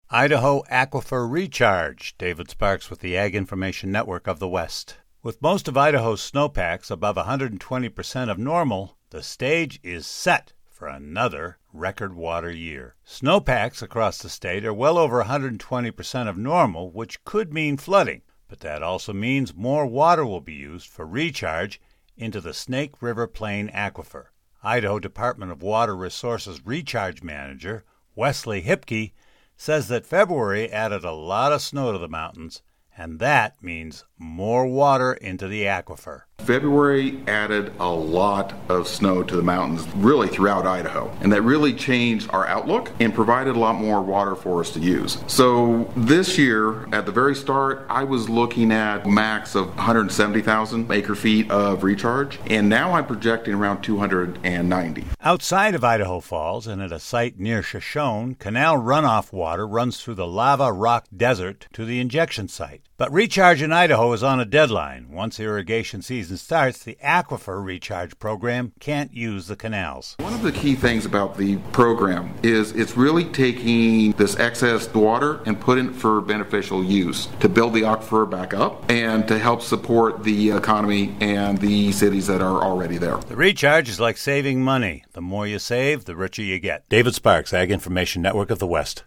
Idaho Aquifer Recharge. David Sparks with the Ag Information Network of the West. With most of Idaho's snowpacks above 120% of normal, the stage is set for another record water year. Snowpacks across the state are well over 120% of normal, which could mean flooding, but that also means more water will be used for recharge into the Snake River Plain Aquifer. Idaho Department of Water Resources Recharge Manager Wesley Hipke says that February added a lot of snow to the mountains, and that means more water into the aquifer. February added a lot of snow to the mountains, really throughout Idaho, and that really changed our outlook and provided a lot more water for us to use. So this year, at the very start, I was looking at max of 170,000 acre feet of recharge, and now I'm projecting around 290. Outside of Idaho Falls and at a site near Shoshone, canal runoff water runs through the lava rock desert to the injection site. But recharge in Idaho is on a deadline. Once irrigation season starts, the Aquifer Recharge Program can't use the canals. One of the key things about the program is it's really taking this excess water and putting it for beneficial use to build the aquifer back up and to help support the economy and the cities that are already there. The recharge is like saving money. The more you save, the richer you get. David Sparks, Ag Information Network of the West.